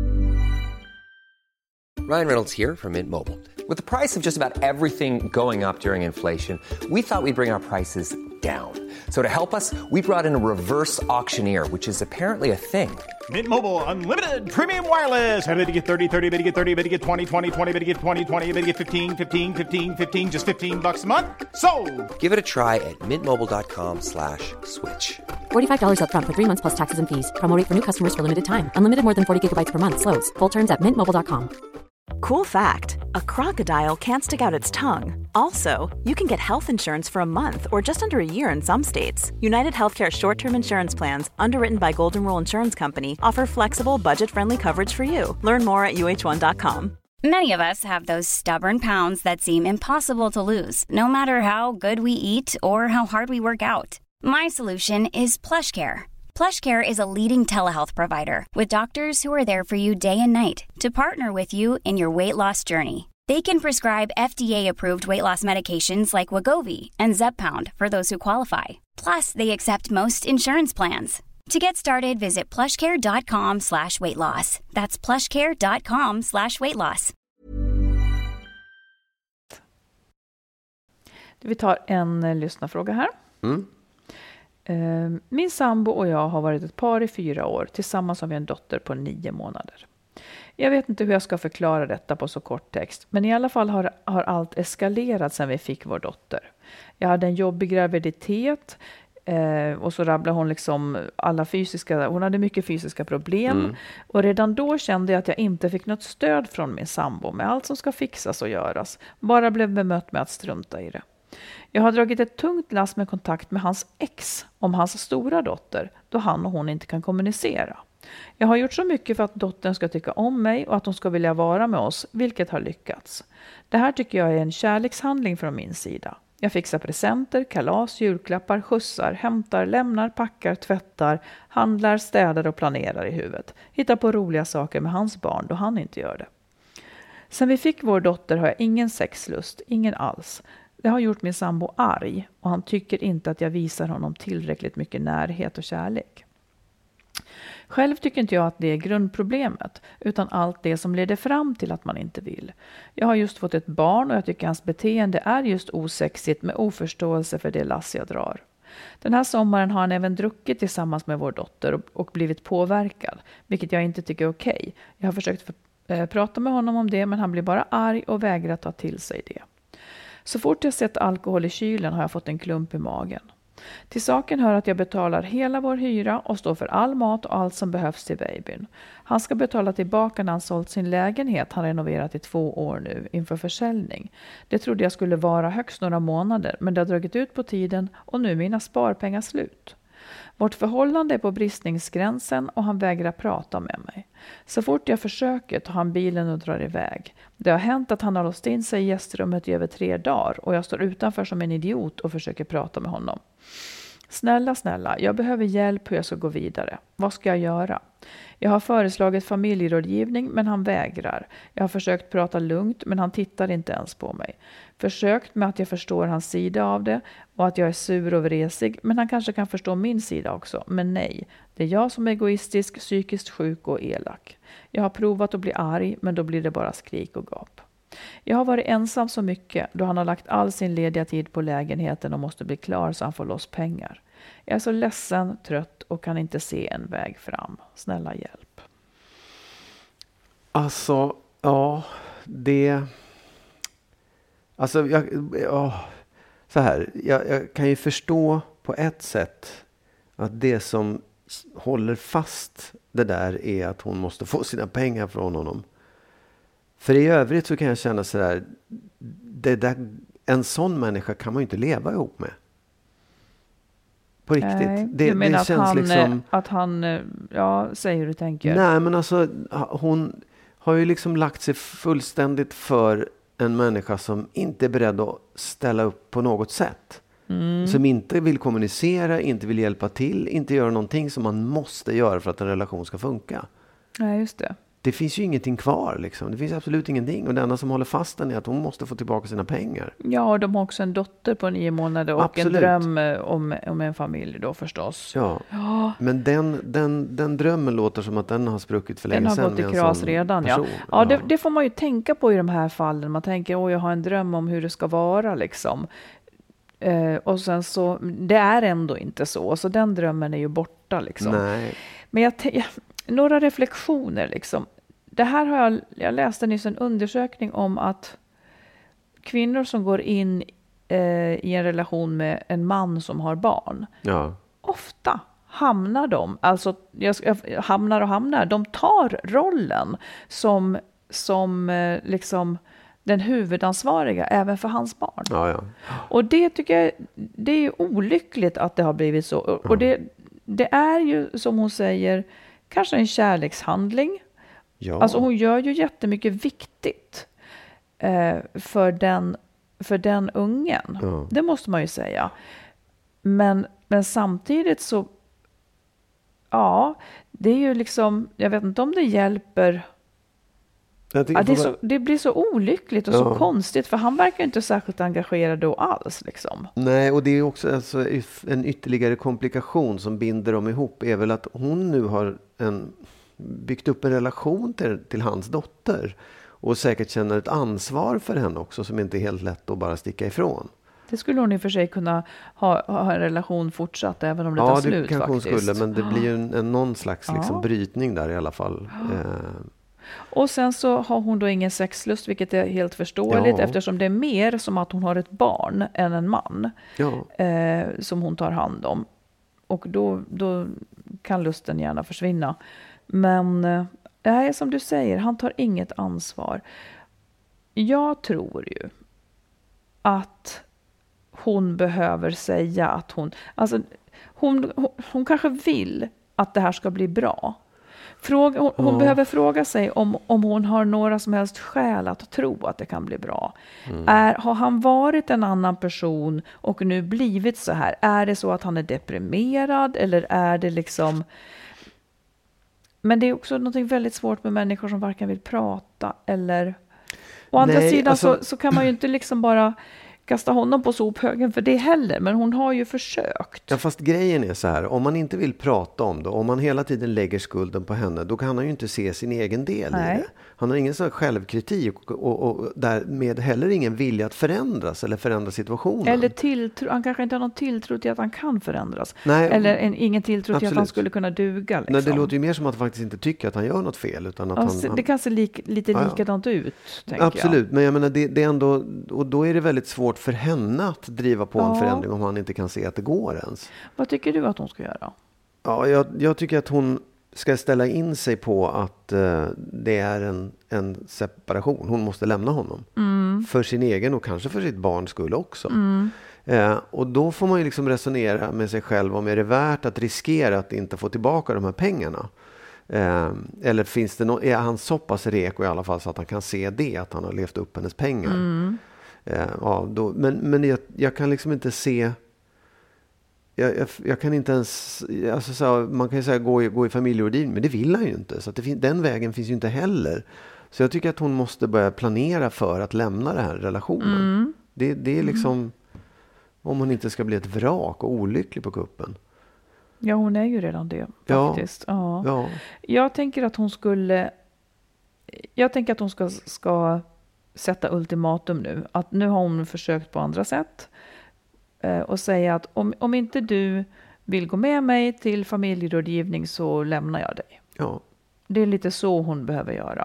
Ryan Reynolds here from Mint Mobile. With the price of just about everything going up during inflation, we thought we'd bring our prices down. So to help us, we brought in a reverse auctioneer, which is apparently a thing. Mint Mobile Unlimited Premium Wireless. How to get thirty, thirty, how to get thirty, how to get twenty, twenty, twenty, how to get twenty, twenty, how to get fifteen, fifteen, fifteen, fifteen, just fifteen bucks a month? Sold! Give it a try at mintmobile.com slash switch. forty-five dollars up front for three months plus taxes and fees. Promo rate for new customers for limited time. Unlimited more than forty gigabytes per month. Slows full terms at mint mobile dot com. Cool fact, a crocodile can't stick out its tongue. Also, you can get health insurance for a month or just under a year in some states. United Healthcare short-term insurance plans, underwritten by Golden Rule Insurance Company, offer flexible, budget-friendly coverage for you. Learn more at U H one dot com. Many of us have those stubborn pounds that seem impossible to lose, no matter how good we eat or how hard we work out. My solution is PlushCare. PlushCare is a leading telehealth provider with doctors who are there for you day and night to partner with you in your weight loss journey. They can prescribe F D A-approved weight loss medications like Wegovy and Zepbound for those who qualify. Plus, they accept most insurance plans. To get started, visit plushcare.com slash weight loss. That's plushcare.com slash weight loss. Vi tar en eh, lyssnarfråga här. Mm. Min sambo och jag har varit ett par i fyra år. Tillsammans har vi en dotter på nio månader. Jag vet inte hur jag ska förklara detta på så kort text. Men i alla fall har, har allt eskalerat sedan vi fick vår dotter. Jag hade en jobbig graviditet. Eh, och så rabblade hon liksom alla fysiska... Hon hade mycket fysiska problem. Mm. Och redan då kände jag att jag inte fick något stöd från min sambo. Med allt som ska fixas och göras. Bara blev bemött med att strunta i det. Jag har dragit ett tungt lass med kontakt med hans ex om hans stora dotter, då han och hon inte kan kommunicera. Jag har gjort så mycket för att dottern ska tycka om mig och att hon ska vilja vara med oss, vilket har lyckats. Det här tycker jag är en kärlekshandling från min sida. Jag fixar presenter, kalas, julklappar, skjutsar, hämtar, lämnar, packar, tvättar, handlar, städar och planerar i huvudet. Hittar på roliga saker med hans barn då han inte gör det. Sen vi fick vår dotter har jag ingen sexlust, ingen alls. Det har gjort min sambo arg och han tycker inte att jag visar honom tillräckligt mycket närhet och kärlek. Själv tycker inte jag att det är grundproblemet utan allt det som leder fram till att man inte vill. Jag har just fått ett barn och jag tycker hans beteende är just osexigt med oförståelse för det lass jag drar. Den här sommaren har han även druckit tillsammans med vår dotter och, och blivit påverkad, vilket jag inte tycker är okej. Jag har försökt för, äh, prata med honom om det men han blir bara arg och vägrar ta till sig det. Så fort jag sett alkohol i kylen har jag fått en klump i magen. Till saken hör att jag betalar hela vår hyra och står för all mat och allt som behövs till babyn. Han ska betala tillbaka när han sålt sin lägenhet han renoverat i två år nu inför försäljning. Det trodde jag skulle vara högst några månader, men det har dragit ut på tiden och nu är mina sparpengar slut. Vårt förhållande är på bristningsgränsen och han vägrar prata med mig. Så fort jag försöker tar han bilen och drar iväg. Det har hänt att han har låst in sig i gästrummet i över tre dagar och jag står utanför som en idiot och försöker prata med honom. Snälla, snälla, jag behöver hjälp hur jag ska gå vidare. Vad ska jag göra? Jag har föreslagit familjerådgivning men han vägrar. Jag har försökt prata lugnt men han tittar inte ens på mig. Försökt med att jag förstår hans sida av det och att jag är sur och vresig, men han kanske kan förstå min sida också. Men nej, det är jag som är egoistisk, psykiskt sjuk och elak. Jag har provat att bli arg, men då blir det bara skrik och gap. Jag har varit ensam så mycket då han har lagt all sin lediga tid på lägenheten och måste bli klar så han får loss pengar. Jag är så ledsen, trött och kan inte se en väg fram. Snälla hjälp. Alltså, ja, det... Alltså, jag, ja, så här, jag, jag kan ju förstå på ett sätt att det som håller fast det där är att hon måste få sina pengar från honom. För i övrigt så kan jag känna så där, det där, en sån människa kan man ju inte leva ihop med. På riktigt. Nej, det, du menar det att, känns han, liksom, att han, ja, säger hur du tänker. Nej, men alltså hon har ju liksom lagt sig fullständigt för en människa som inte är beredd att ställa upp på något sätt. Mm. Som inte vill kommunicera, inte vill hjälpa till, inte göra någonting som man måste göra för att en relation ska funka. Nej, just det. Det finns ju ingenting kvar liksom. Det finns absolut ingenting. Och det enda som håller fast den är att hon måste få tillbaka sina pengar. Ja, och de har också en dotter på nio månader och absolut. En dröm om, om en familj då förstås. Ja, ja. Men den, den, den drömmen låter som att den har spruckit för länge sedan. Den har gått i kras redan, ja. Ja, ja. Det, det får man ju tänka på i de här fallen. Man tänker, åh, jag har en dröm om hur det ska vara liksom. Eh, och sen så, det är ändå inte så. Så den drömmen är ju borta liksom. Nej. Men jag, jag, några reflektioner liksom. Det här har jag, jag läste nyss en undersökning om att kvinnor som går in eh, i en relation med en man som har barn, ja. ofta hamnar de, alltså jag, jag, hamnar och hamnar, de tar rollen som, som eh, liksom den huvudansvariga även för hans barn. Ja, ja. Och det tycker jag, det är olyckligt att det har blivit så. Och, och det, det är ju, som hon säger, kanske en kärlekshandling. Ja. Alltså hon gör ju jättemycket viktigt eh, för, den, för den ungen. Ja. Det måste man ju säga. Men, men samtidigt så, ja, det är ju liksom, jag vet inte om det hjälper. Ja, det, är så, det blir så olyckligt och ja. så konstigt, för han verkar inte särskilt engagerad då alls. Liksom. Nej, och det är också alltså, en ytterligare komplikation som binder dem ihop är väl att hon nu har en, byggt upp en relation till, till hans dotter och säkert känner ett ansvar för henne också som inte är helt lätt att bara sticka ifrån. Det skulle hon i och för sig kunna ha, ha en relation fortsatt även om det ja, tar det slut kanske faktiskt. Hon skulle, men det blir ju en, en, någon slags ja. liksom, brytning där i alla fall. Ja. Eh. Och sen så har hon då ingen sexlust, vilket är helt förståeligt ja. eftersom det är mer som att hon har ett barn än en man ja. eh, som hon tar hand om. Och då, då kan lusten gärna försvinna. Men eh, det är som du säger, han tar inget ansvar. Jag tror ju att hon behöver säga att hon, alltså hon, hon, hon kanske vill att det här ska bli bra. Fråga, hon hon ja. behöver fråga sig om, om hon har några som helst skäl att tro att det kan bli bra. Mm. Är, har han varit en annan person och nu blivit så här? Är det så att han är deprimerad eller är det liksom... Men det är också något väldigt svårt med människor som varken vill prata eller... Å andra Nej, sidan alltså... så, så kan man ju inte liksom bara kasta honom på sophögen för det heller. Men hon har ju försökt. Ja, fast grejen är så här. Om man inte vill prata om det, om man hela tiden lägger skulden på henne, då kan han ju inte se sin egen del Nej. i det. Han har ingen sån självkritik och, och, och därmed heller ingen vilja att förändras eller förändra situationen. Eller tilltro, han kanske inte har någon tilltro till att han kan förändras. Nej, eller en, ingen tilltro till absolut. att han skulle kunna duga. Liksom. Nej, det låter ju mer som att han faktiskt inte tycker att han gör något fel. Utan att ja, han, det kan se lik, lite ja, likadant ut, tänker absolut, jag. men jag menar det, det är ändå, och då är det väldigt svårt för henne att driva på en Ja. förändring om han inte kan se att det går ens? Vad tycker du att hon ska göra? Ja, jag, jag tycker att hon ska ställa in sig på att uh, det är en, en separation. Hon måste lämna honom. Mm. För sin egen och kanske för sitt barns skull också. Mm. Uh, och då får man ju liksom resonera med sig själv om är det värt att riskera att inte få tillbaka de här pengarna. Uh, eller finns det no- är han så pass reko i alla fall så att han kan se det, att han har levt upp hennes pengar. Mm. Uh, ja, då, men men jag, jag kan liksom inte se... Jag, jag, jag kan inte ens, alltså så, man kan ju säga gå i, gå i familjerådgivning, men det vill han ju inte. Så att det fin, den vägen finns ju inte heller. Så jag tycker att hon måste börja planera för att lämna den här relationen. Mm. Det, det är liksom, mm. om hon inte ska bli ett vrak och olycklig på kuppen. Ja, hon är ju redan det faktiskt. Ja. Ja. Jag tänker att hon skulle, jag tänker att hon ska, ska sätta ultimatum nu. Att nu har hon försökt på andra sätt. Och säga att om, om inte du vill gå med mig till familjerådgivning så lämnar jag dig. Ja. Det är lite så hon behöver göra.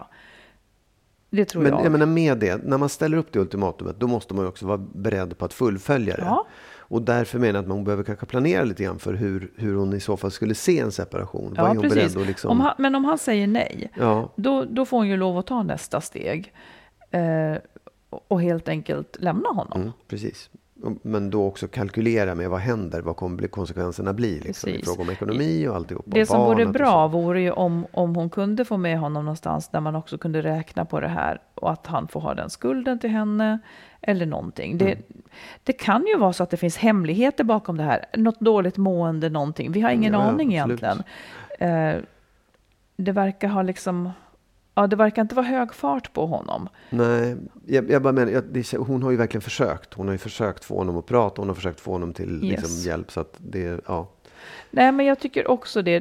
Det tror Men jag. jag menar med det, när man ställer upp det ultimatumet, då måste man ju också vara beredd på att fullfölja det. Ja. Och därför menar jag att man behöver kanske planera lite grann för hur, hur hon i så fall skulle se en separation. Ja, Vad är hon precis. beredd att liksom... om han, men om han säger nej, Ja. då, då får hon ju lov att ta nästa steg. Eh, och helt enkelt lämna honom. Mm, precis. Men då också kalkylera med vad händer, vad kommer bli konsekvenserna bli liksom, i fråga om ekonomi och alltihop. Det som vore barnet och bra så. vore ju om, om hon kunde få med honom någonstans där man också kunde räkna på det här och att han får ha den skulden till henne eller någonting. Det, Mm. det kan ju vara så att det finns hemligheter bakom det här. Något dåligt mående, någonting. Vi har ingen Ja, ja, aning absolut. egentligen. Eh, det verkar ha liksom... Ja, det verkar inte vara hög fart på honom. Nej, jag, jag bara menar, jag, det, hon har ju verkligen försökt. Hon har ju försökt få honom att prata, hon har försökt få honom till Yes. liksom, hjälp. Så att det, ja. Nej, men jag tycker också det.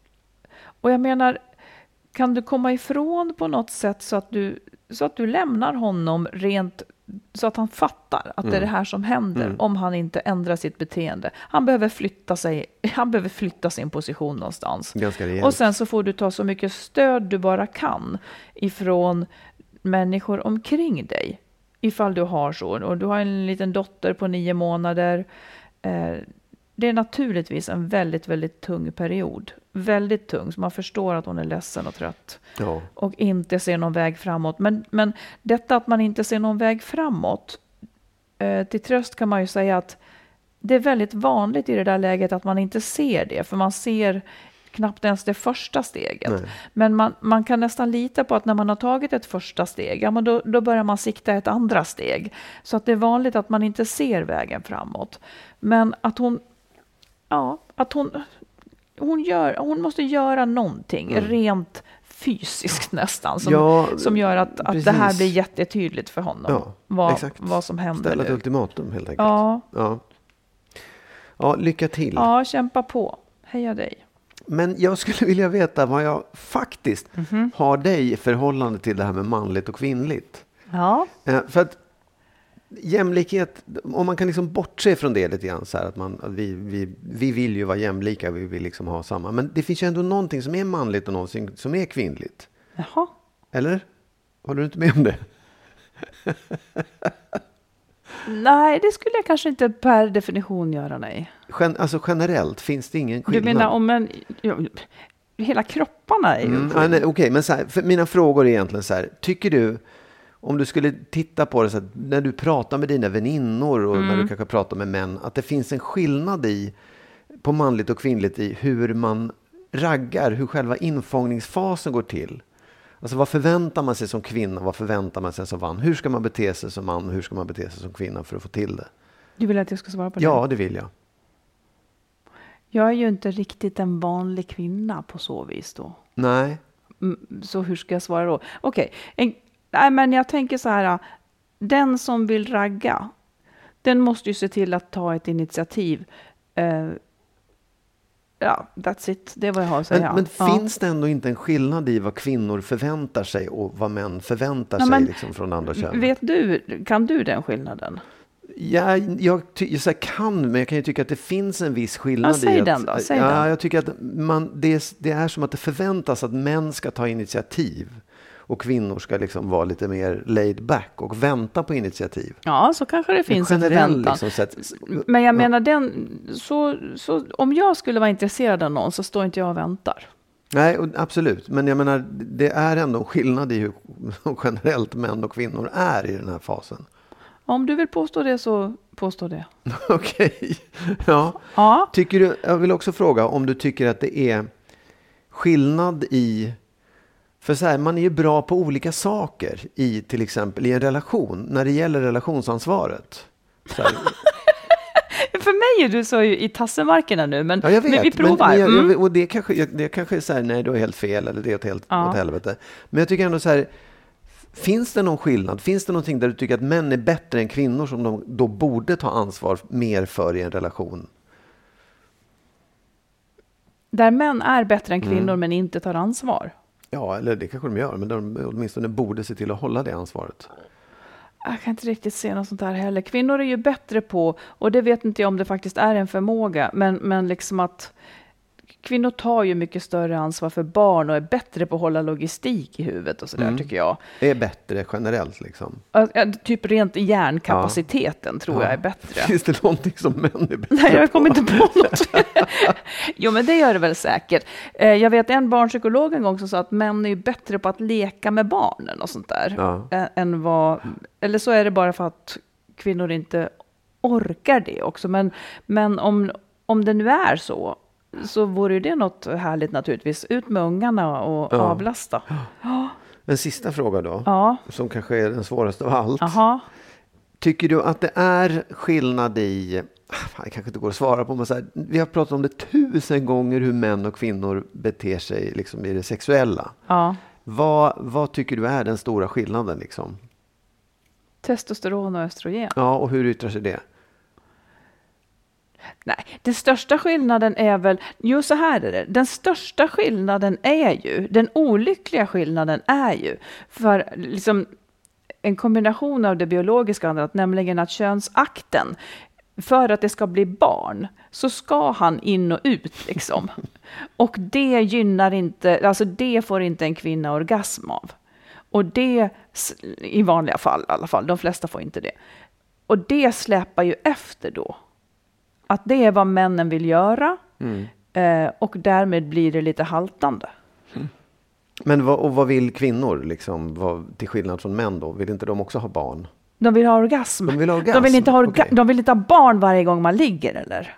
Och jag menar, kan du komma ifrån på något sätt så att du, så att du lämnar honom rent, så att han fattar att Mm. det är det här som händer Mm. om han inte ändrar sitt beteende. Han behöver flytta sig, han behöver flytta sin position någonstans. Ganska rejält. Och sen så får du ta så mycket stöd du bara kan ifrån människor omkring dig. Ifall du har så. Och du har en liten dotter på nio månader. Eh, det är naturligtvis en väldigt, väldigt tung period. Väldigt tung. Så man förstår att hon är ledsen och trött. Ja. Och inte ser någon väg framåt. Men, men detta att man inte ser någon väg framåt. Eh, till tröst kan man ju säga att det är väldigt vanligt i det där läget att man inte ser det. För man ser knappt ens det första steget. Nej. Men man, man kan nästan lita på att när man har tagit ett första steg, ja, men då, då börjar man sikta ett andra steg. Så att det är vanligt att man inte ser vägen framåt. Men att hon, ja, att hon, hon, gör, hon måste göra någonting Mm. rent fysiskt nästan. Som, Ja, som gör att, att det här blir jättetydligt för honom. Ja, vad, exakt. vad som händer Ställa ett nu. ultimatum helt enkelt. Ja, Ja. Ja, lycka till. ja, kämpa på. Heja dig. Men jag skulle vilja veta vad jag faktiskt Mhm. har dig i förhållande till det här med manligt och kvinnligt. Ja. Eh, för att jämlikhet, om man kan liksom bortse från det lite grann så här att, man, att vi, vi, vi vill ju vara jämlika, vi vill liksom ha samma. Men det finns ju ändå någonting som är manligt och någonting som är kvinnligt. Jaha. Eller? Håller du inte med om det? Nej, det skulle jag kanske inte per definition göra, nej. Gen, alltså generellt finns det ingen Du skillnad. menar om en... Ja, hela kropparna är ju... Mm, ja, nej, okej, men så här, för mina frågor är egentligen så här. Tycker du, om du skulle titta på det så här, när du pratar med dina väninnor och Mm. när du kanske pratar med män, att det finns en skillnad i, på manligt och kvinnligt i hur man raggar, hur själva infångningsfasen går till. Alltså vad förväntar man sig som kvinna, vad förväntar man sig som man? Hur ska man bete sig som man och hur ska man bete sig som kvinna för att få till det? Du vill att jag ska svara på det? Ja, det vill jag. Jag är ju inte riktigt en vanlig kvinna på så vis då. Nej. Mm, Så hur ska jag svara då? Okej, en- nej, men jag tänker så här. Den som vill ragga, den måste ju se till att ta ett initiativ. Eh, ja, that's it. Det är vad jag har att säga. Men, men Ja. finns det ändå inte en skillnad i vad kvinnor förväntar sig och vad män förväntar Ja, sig men liksom från andra könet? Vet du, kan du den skillnaden? Ja, jag, ty- jag så här kan, men jag kan ju tycka att det finns en viss skillnad Ja, säg i att... den då, säg ja, den. jag tycker att man, det, är, det är som att det förväntas att män ska ta initiativ. och kvinnor ska liksom vara lite mer laid back och vänta på initiativ. Ja, så kanske det finns en förväntan. Liksom sätt, men jag ja. menar, den, så, så, om jag skulle vara intresserad av någon så står inte jag och väntar. Nej, absolut. Men jag menar, det är ändå en skillnad i hur generellt män och kvinnor är i den här fasen. Om du vill påstå det så påstå det. Okej. Ja. ja. Tycker du, jag vill också fråga om du tycker att det är skillnad i... För så här, man är ju bra på olika saker i till exempel i en relation när det gäller relationsansvaret. Så här. För mig är du så i tassemarkerna nu, men, ja, jag vet, men vi provar. Men, men jag, mm. jag, och det kanske, det kanske är så här, nej, du är helt fel eller det är åt, helt, ja. åt helvete. Men jag tycker ändå så här, finns det någon skillnad? Finns det någonting där du tycker att män är bättre än kvinnor som de då borde ta ansvar mer för i en relation? Där män är bättre än kvinnor mm. men inte tar ansvar. Ja, eller det kanske de gör, men de åtminstone borde se till att hålla det ansvaret. Jag kan inte riktigt se något sånt där heller. Kvinnor är ju bättre på, och det vet inte jag om det faktiskt är en förmåga, men, men liksom att kvinnor tar ju mycket större ansvar för barn och är bättre på att hålla logistik i huvudet och sådär mm. tycker jag. Det är bättre generellt liksom. Ja, typ rent hjärnkapaciteten ja. tror ja. jag är bättre. Finns det någonting som män är bättre Nej, jag kommer på? inte på något. Jo, men det gör det väl säkert. Jag vet en barnpsykolog en gång som sa att män är ju bättre på att leka med barnen och sånt där. Ja. Än vad, eller så är det bara för att kvinnor inte orkar det också. Men, men om, om det nu är så, så vore det något härligt naturligtvis. Ut med ungarna och ja. avlasta. Ja. En sista fråga då, ja. som kanske är den svåraste av allt. Aha. Tycker du att det är skillnad i, jag kanske inte går att svara på, men så här, vi har pratat om det tusen gånger hur män och kvinnor beter sig liksom i det sexuella. Ja. Vad, vad tycker du är den stora skillnaden liksom? Testosteron och östrogen. Ja, och hur yttrar sig det? Nej, den största skillnaden är väl, jo så här är det, den största skillnaden är ju, den olyckliga skillnaden är ju, för liksom en kombination av det biologiska andra, nämligen att könsakten, för att det ska bli barn, så ska han in och ut liksom. Och det gynnar inte, alltså det får inte en kvinna orgasm av. Och det, i vanliga fall i alla fall, de flesta får inte det. Och det släpar ju efter då. Att det är vad männen vill göra mm. eh, och därmed blir det lite haltande. Mm. Men vad, och vad vill kvinnor liksom, vad, till skillnad från män då? Vill inte de också ha barn? De vill ha orgasm. De vill ha orgasm? De vill inte ha, orga- okay. de vill inte ha barn varje gång man ligger, eller?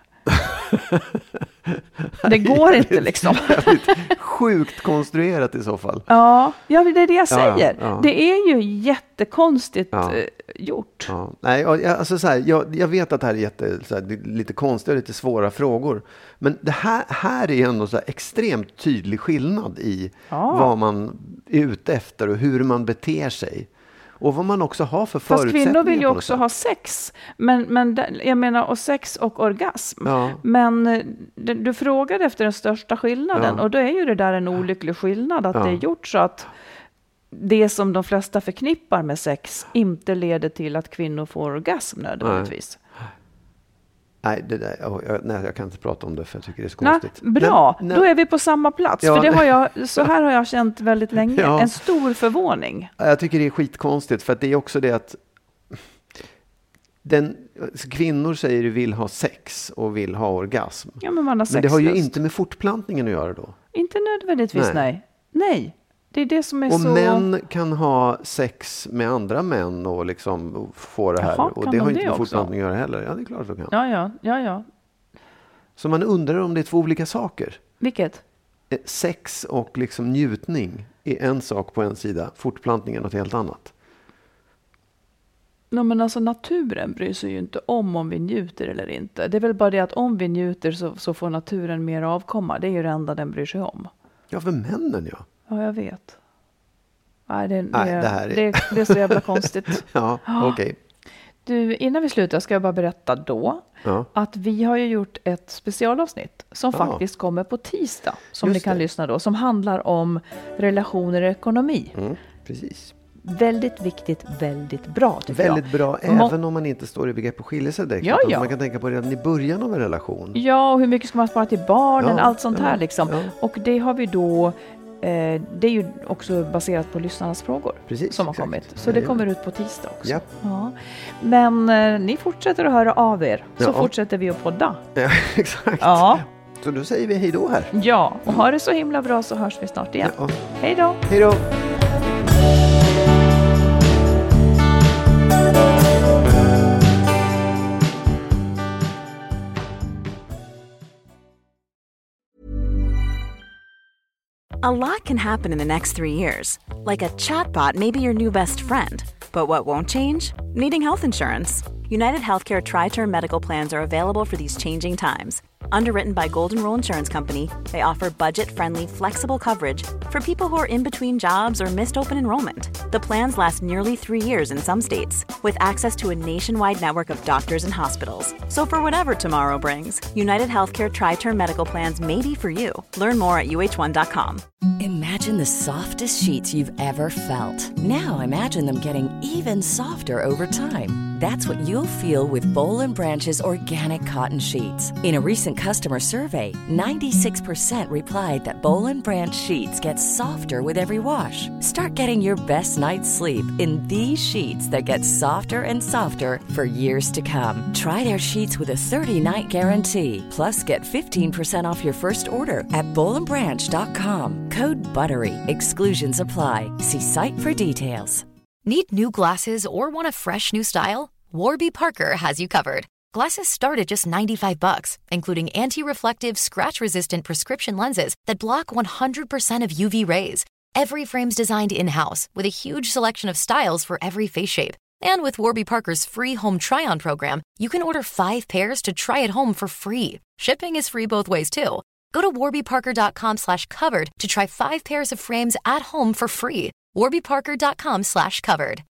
Det går inte liksom. Sjukt konstruerat i så fall. Ja, ja, det är det jag säger. Ja, ja. Det är ju jättekonstigt ja. gjort. Ja. Nej, alltså så här, jag, jag vet att det här är jätte, så här, lite konstiga och lite svåra frågor. Men det här, här är ändå så här extremt tydlig skillnad i ja. vad man är ute efter och hur man beter sig. Och vad man också har för Fast förutsättningar. Fast kvinnor vill ju också ha sex. Men, men jag menar, och sex och orgasm. Ja. Men du, du frågade efter den största skillnaden. Ja. Och då är ju det där en olycklig skillnad. Att ja. det är gjort så att det som de flesta förknippar med sex inte leder till att kvinnor får orgasm nödvändigtvis. Nej. Nej, det där, jag, nej, jag kan inte prata om det för jag tycker det är så konstigt. Nej, bra, nej. Då är vi på samma plats. Ja. För det har jag, så här har jag känt väldigt länge. Ja. En stor förvåning. Jag tycker det är skitkonstigt för att det är också det att den, kvinnor säger du vill ha sex och vill ha orgasm. Ja, men man har men det har ju sexlust. inte med fortplantningen att göra då. Inte nödvändigtvis, nej. Nej. nej. Det är det som är och så... män kan ha sex med andra män och liksom få det här. Jaha, och det har inte med fortplantning att göra heller. Ja, det är klart att de kan. Ja, ja, ja, ja. Så man undrar om det är två olika saker. Vilket? Sex och liksom njutning är en sak på en sida. Fortplantning är något helt annat. No, men alltså naturen bryr sig ju inte om om vi njuter eller inte. Det är väl bara det att om vi njuter så, så får naturen mer avkomma. Det är ju det enda den bryr sig om. Ja, för männen ja. Ja, jag vet. Nej, det, Nej, det, det, här är... det, det är så jävla konstigt. Ja, okej. Okay. Du, innan vi slutar ska jag bara berätta då ja. att vi har ju gjort ett specialavsnitt som ja. faktiskt kommer på tisdag. Som Just ni kan det. lyssna då. Som handlar om relationer och ekonomi. Mm, precis. Väldigt viktigt, väldigt bra tycker Väldigt jag. bra, även Må- om man inte står i begrepp att skilja sig direkt. Ja, ja. Man kan tänka på redan i början av en relation. Ja, och hur mycket ska man spara till barnen, ja, allt sånt ja, här liksom. Ja. Och det har vi då Eh, det är ju också baserat på lyssnarnas frågor. Precis, som har exakt. kommit. Så det kommer ut på tisdag också. Ja. Ja. Men eh, ni fortsätter att höra av er. Så Ja. fortsätter vi att podda. Ja, exakt. Ja. Så då säger vi hej då här. Ja, och ha det så himla bra så hörs vi snart igen. Ja. Hej då! Hej då! A lot can happen in the next three years. Like a chatbot may be your new best friend. But what won't change? Needing health insurance. United Healthcare Tri-Term Medical Plans are available for these changing times. Underwritten by Golden Rule Insurance Company, they offer budget-friendly, flexible coverage for people who are in between jobs or missed open enrollment. The plans last nearly three years in some states, with access to a nationwide network of doctors and hospitals. So for whatever tomorrow brings, United Healthcare Tri-Term Medical Plans may be for you. Learn more at U H one dot com. Imagine the softest sheets you've ever felt. Now imagine them getting even softer over time. That's what you'll feel with Boll and Branch's organic cotton sheets. In a recent customer survey, ninety-six percent replied that Boll and Branch sheets get softer with every wash. Start getting your best night's sleep in these sheets that get softer and softer for years to come. Try their sheets with a thirty-night guarantee. Plus, get fifteen percent off your first order at boll and branch dot com. Code BUTTERY. Exclusions apply. See site for details. Need new glasses or want a fresh new style? Warby Parker has you covered. Glasses start at just ninety-five bucks, including anti-reflective, scratch-resistant prescription lenses that block one hundred percent of U V rays. Every frame's designed in-house with a huge selection of styles for every face shape. And with Warby Parker's free home try-on program, you can order five pairs to try at home for free. Shipping is free both ways, too. Go to warby parker dot com slash covered to try five pairs of frames at home for free. warby parker dot com slash covered.